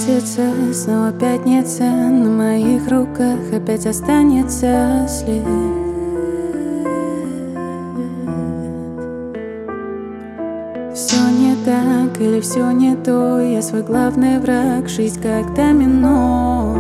месяца, снова пятница, на моих руках опять останется след. Все не так или все не то, я свой главный враг, жизнь как домино.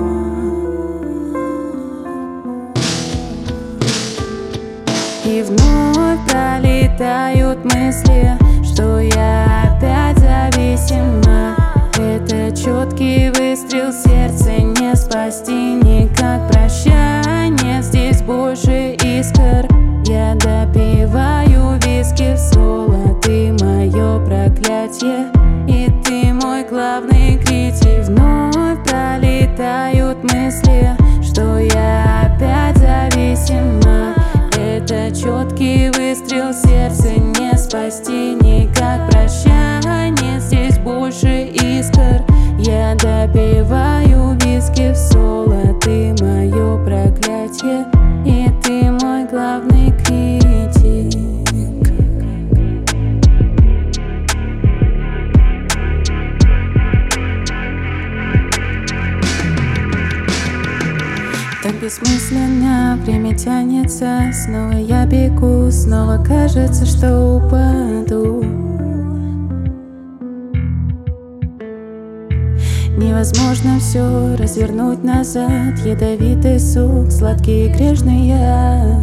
И вновь пролетают мысли, что я опять зависима. Это четкий выстрел, сердце не спасти никак. Прощание, здесь больше искр. Я допиваю виски в соло. Ты мое проклятие, и ты мой главный критик. Вновь пролетают мысли, что я опять зависима. Это четкий выстрел, сердце не спасти никак. Прощание, здесь больше искр. Я допиваю виски в соло. Ты мое проклятие, и ты мой главный критик. Так бессмысленно время тянется. Снова я бегу, снова кажется, что упаду. Невозможно все развернуть назад. Ядовитый сук, сладкий и грешный яд.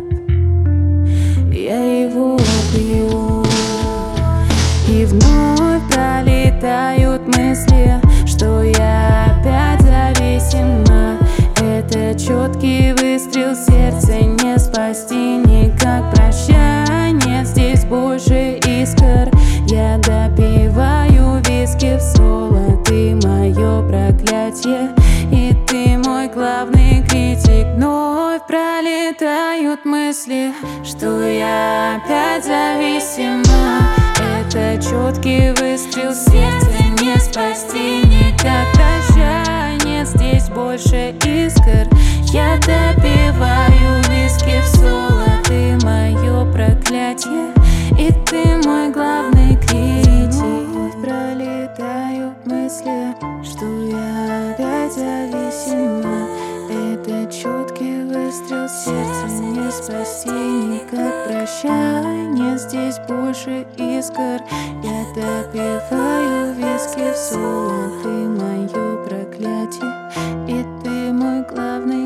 Я его пью. И вновь пролетают мысли, что я опять зависима. Это четкий выстрел, сердце не спасти никак. Прощание, здесь больше искр. Я допиваю виски в соло. Ты мое проклятие, и ты мой главный критик. Вновь пролетают мысли, что я опять зависима. Это четкий выстрел, сердце не спасти никак. Прощание, здесь больше искр. Я допиваю виски в соло. Ты мое проклятие, и ты мой главный критик. Вновь пролетают мысли, что я опять зависима. Это четкий выстрел, сердце не спасти никак. Прощание, здесь больше искр. Я допиваю виски в соло. Ты мое проклятие, и ты мой главный